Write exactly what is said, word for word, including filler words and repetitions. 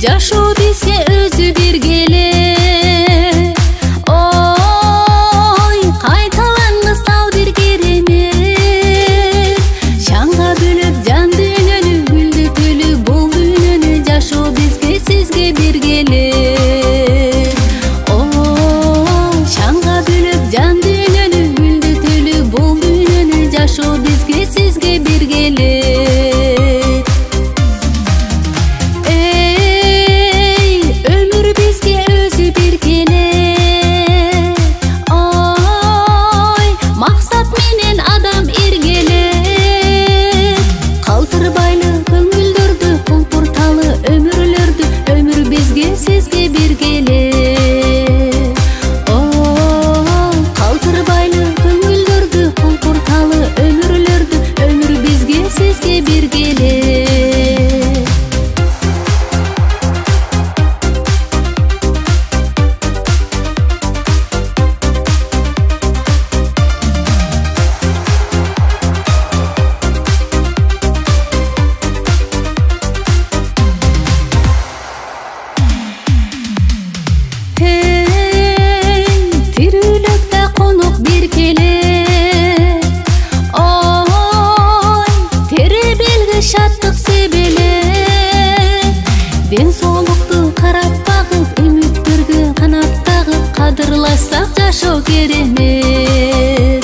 жашоо бизге өзү бергеле. Ой, кайталангыс ал бир керемет. Шаңга бөлөп жан дүйнөнү, гүлдөтөлү бул дүйнөнү, жашоо бизге сизге бергеле. Ой, шаңга бөлөп жан дүйнөнү, гүлдөтөлү бул дүйнөнү, жашоо бизге сизге бергеле. Sizge birgele. Oh, kaldırbaylı köngülдөрдү, колпурталы өмүрлөрдү, өмүр бизге сизге бергеле. Şаттык себеле, ден соолукту карап багып, үмүттөргө канат тагып, кадырласак жашоо керемет.